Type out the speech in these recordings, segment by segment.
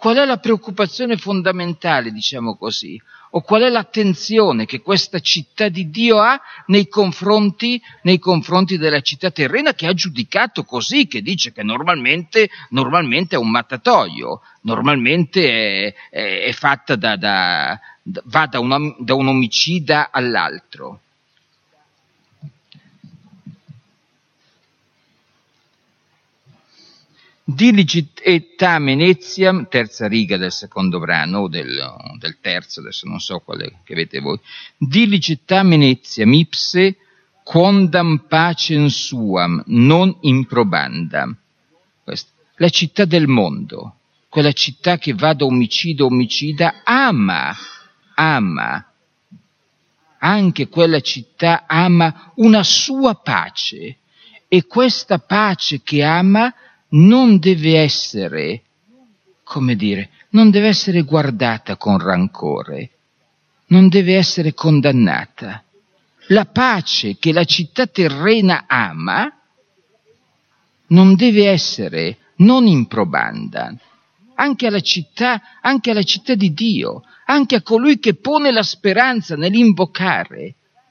qual è la preoccupazione fondamentale, diciamo così, o qual è l'attenzione che questa città di Dio ha nei confronti della città terrena, che ha giudicato così, che dice che normalmente è un mattatoio, normalmente è fatta va da un omicida all'altro. Diligit etam etiam, terza riga del secondo brano, o del terzo, adesso non so quale che avete voi. Diligit etam etiam ipse quondam pacem suam non improbandam. Questa. La città del mondo, quella città che va da omicida a omicida, ama. Anche quella città ama una sua pace, e questa pace che ama non deve essere, non deve essere guardata con rancore, non deve essere condannata. La pace che la città terrena ama non deve essere non improbanda, anche alla città di Dio, anche a colui che pone la speranza nell'invocare.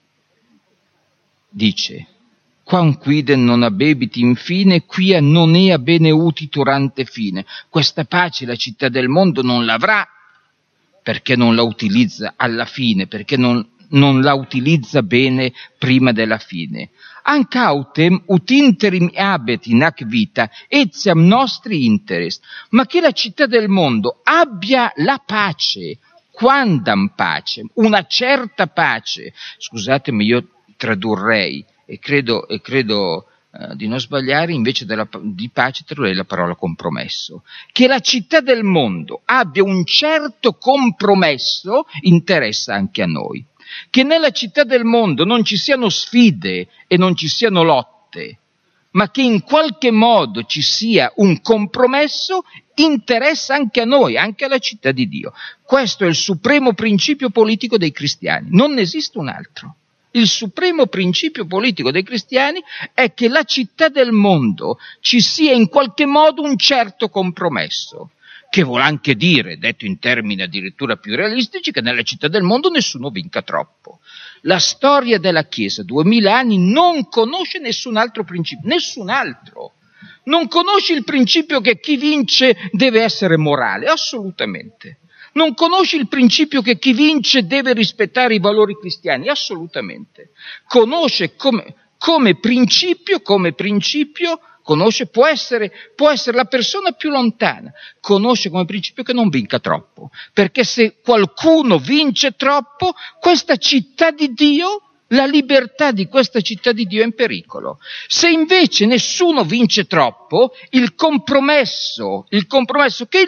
Dice: quam quidem non abebit infine, quia non ea bene uti fine. Questa pace la città del mondo non l'avrà, perché non la utilizza alla fine, perché non la utilizza bene prima della fine. Ancautem ut interim abet in hac vita, etiam nostri interest. Ma che la città del mondo abbia la pace, quandam pacem, una certa pace. Scusatemi, io tradurrei, e credo di non sbagliare, invece di pace tradurrei la parola compromesso. Che la città del mondo abbia un certo compromesso interessa anche a noi. Che nella città del mondo non ci siano sfide e non ci siano lotte, ma che in qualche modo ci sia un compromesso interessa anche a noi, anche alla città di Dio. Questo è il supremo principio politico dei cristiani, non ne esiste un altro. Il supremo principio politico dei cristiani è che la città del mondo ci sia in qualche modo un certo compromesso, che vuol anche dire, detto in termini addirittura più realistici, che nella città del mondo nessuno vinca troppo. La storia della Chiesa, 2000 anni, non conosce nessun altro principio, nessun altro. Non conosce il principio che chi vince deve essere morale, assolutamente. Non conosce il principio che chi vince deve rispettare i valori cristiani, assolutamente. Conosce come principio, conosce, può essere la persona più lontana, conosce come principio che non vinca troppo, perché se qualcuno vince troppo, questa città di Dio, la libertà di questa città di Dio è in pericolo. Se invece nessuno vince troppo, il compromesso che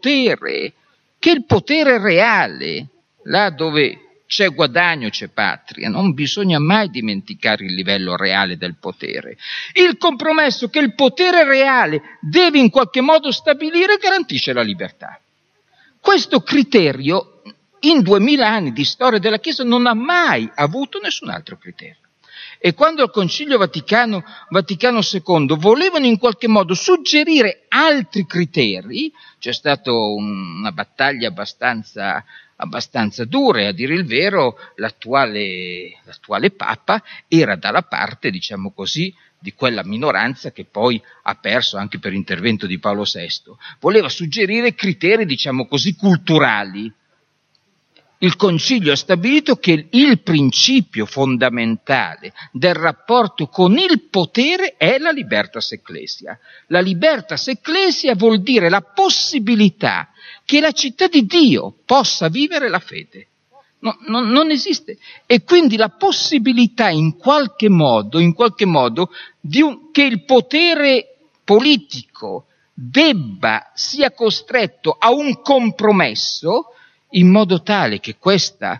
il potere reale, là dove c'è guadagno, c'è patria, non bisogna mai dimenticare il livello reale del potere. Il compromesso che il potere reale deve in qualche modo stabilire garantisce la libertà. Questo criterio in 2000 anni di storia della Chiesa non ha mai avuto nessun altro criterio. E quando al Concilio Vaticano II volevano in qualche modo suggerire altri criteri, c'è stata una battaglia abbastanza dura, e a dire il vero l'attuale Papa era dalla parte, diciamo così, di quella minoranza che poi ha perso anche per intervento di Paolo VI. Voleva suggerire criteri, diciamo così, culturali. Il Concilio ha stabilito che il principio fondamentale del rapporto con il potere è la libertas ecclesia. La libertas ecclesia vuol dire la possibilità che la città di Dio possa vivere la fede. Non esiste. E quindi la possibilità in qualche modo che il potere politico sia costretto a un compromesso, in modo tale che questa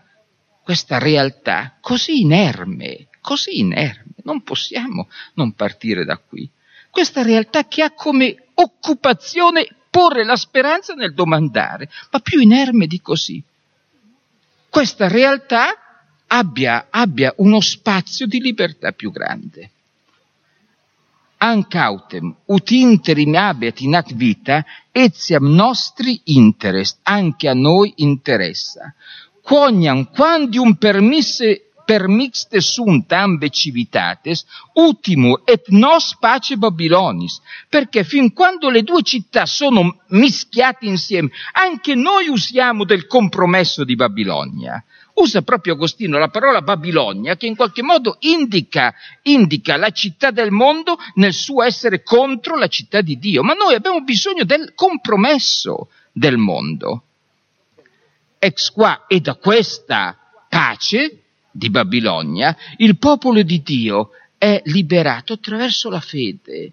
realtà così inerme, non possiamo non partire da qui. Questa realtà che ha come occupazione porre la speranza nel domandare, ma più inerme di così. Questa realtà abbia uno spazio di libertà più grande. ancautem ut interim habeat in hac vita etiam nostri interest, anche a noi interessa. Quoniam quandium permixte sunt ambe civitates, utimur et nos pace Babilonis, perché fin quando le due città sono mischiate insieme, anche noi usiamo del compromesso di Babilonia. Usa proprio Agostino la parola Babilonia, che in qualche modo indica la città del mondo nel suo essere contro la città di Dio. Ma noi abbiamo bisogno del compromesso del mondo. Ex qua, e da questa pace di Babilonia, il popolo di Dio è liberato attraverso la fede,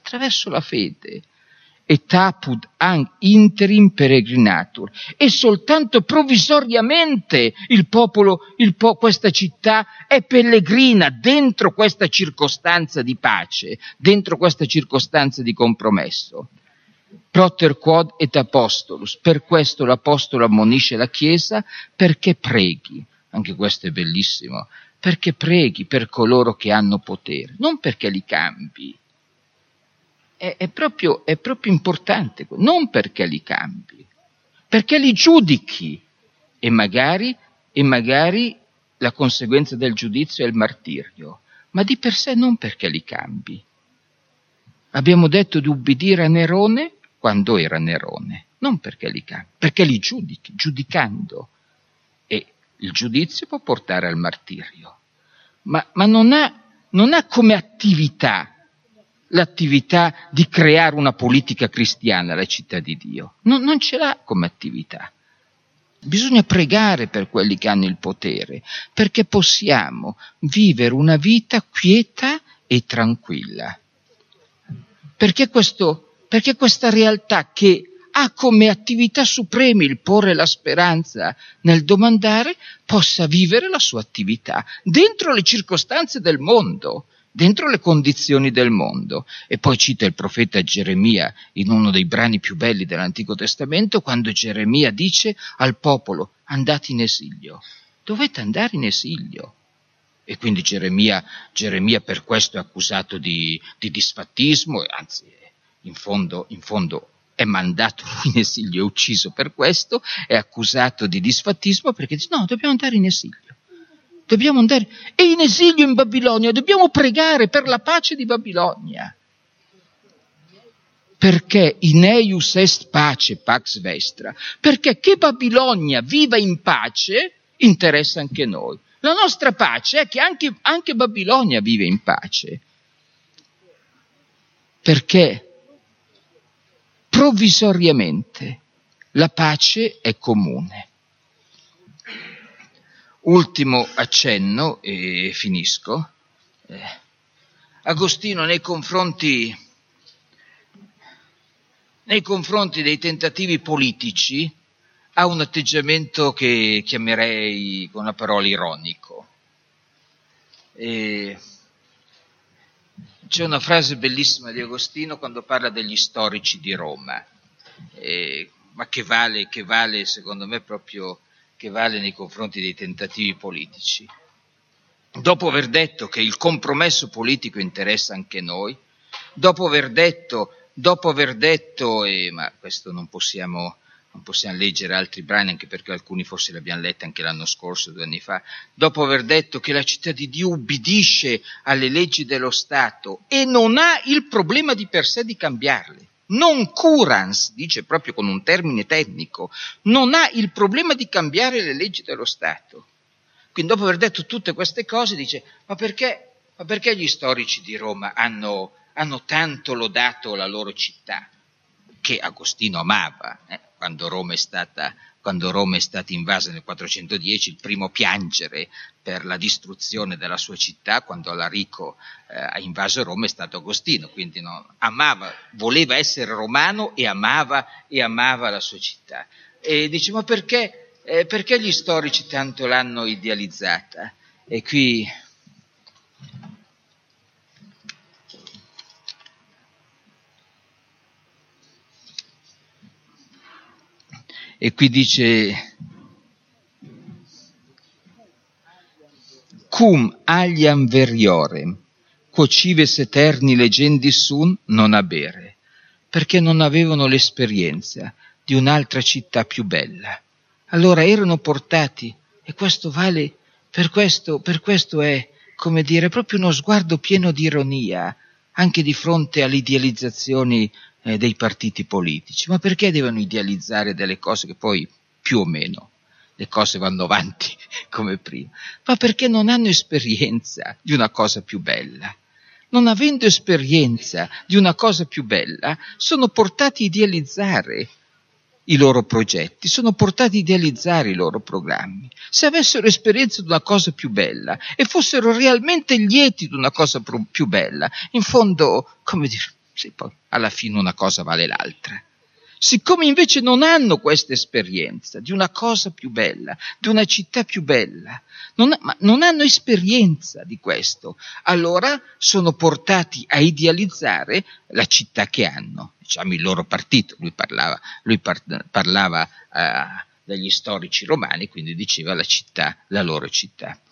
et apud interim peregrinatur, e soltanto provvisoriamente questa città è pellegrina dentro questa circostanza di pace, dentro questa circostanza di compromesso. Proter quod et apostolus, per questo l'apostolo ammonisce la Chiesa perché preghi, anche questo è bellissimo, perché preghi per coloro che hanno potere, non perché li cambi. È proprio importante, non perché li cambi, perché li giudichi e magari la conseguenza del giudizio è il martirio, ma di per sé non perché li cambi. Abbiamo detto di ubbidire a Nerone quando era Nerone, non perché li cambi, perché li giudichi, giudicando. E il giudizio può portare al martirio, ma non ha come attività l'attività di creare una politica cristiana la città di Dio. Non ce l'ha come attività. Bisogna pregare per quelli che hanno il potere, perché possiamo vivere una vita quieta e tranquilla. Perché questa realtà che ha come attività suprema il porre la speranza nel domandare, possa vivere la sua attività dentro le circostanze del mondo, dentro le condizioni del mondo. E poi cita il profeta Geremia in uno dei brani più belli dell'Antico Testamento, quando Geremia dice al popolo: andate in esilio, dovete andare in esilio. E quindi Geremia per questo è accusato di disfattismo, anzi in fondo è mandato lui in esilio, è ucciso per questo, è accusato di disfattismo perché dice: no, dobbiamo andare in esilio. Dobbiamo andare e in esilio in Babilonia, dobbiamo pregare per la pace di Babilonia. Perché in eius est pace pax vestra, perché che Babilonia viva in pace interessa anche noi. La nostra pace è che anche Babilonia vive in pace. Perché provvisoriamente la pace è comune. Ultimo accenno, e finisco. Agostino nei confronti dei tentativi politici ha un atteggiamento che chiamerei con la parola ironico. C'è una frase bellissima di Agostino quando parla degli storici di Roma, ma che vale secondo me proprio, che vale nei confronti dei tentativi politici. Dopo aver detto che il compromesso politico interessa anche noi, dopo aver detto, ma questo non possiamo leggere altri brani, anche perché alcuni forse li abbiamo letti anche l'anno scorso, 2 anni fa, dopo aver detto che la città di Dio ubbidisce alle leggi dello Stato e non ha il problema di per sé di cambiarle, non curans, dice proprio con un termine tecnico, non ha il problema di cambiare le leggi dello Stato. Quindi dopo aver detto tutte queste cose dice: ma perché gli storici di Roma hanno tanto lodato la loro città, che Agostino amava, quando Roma è stata invasa nel 410, il primo a piangere per la distruzione della sua città, quando Alarico ha invaso Roma, è stato Agostino. Quindi voleva essere romano e amava la sua città. E dice: ma perché gli storici tanto l'hanno idealizzata? E qui dice: cum aliam veriorem quocives eterni legendi sun non abere, perché non avevano l'esperienza di un'altra città più bella. Allora erano portati, e questo vale, per questo è, come dire, proprio uno sguardo pieno di ironia, anche di fronte alle idealizzazioni dei partiti politici. Ma perché devono idealizzare delle cose che poi, più o meno, le cose vanno avanti come prima? Ma perché non hanno esperienza di una cosa più bella. Non avendo esperienza di una cosa più bella, sono portati a idealizzare i loro progetti, sono portati a idealizzare i loro programmi. Se avessero esperienza di una cosa più bella e fossero realmente lieti di una cosa più bella, in fondo, come dire, sì, poi alla fine una cosa vale l'altra. Siccome invece non hanno questa esperienza di una cosa più bella, di una città più bella, non hanno esperienza di questo, allora sono portati a idealizzare la città che hanno, diciamo il loro partito. Lui parlava degli storici romani, quindi diceva la loro città.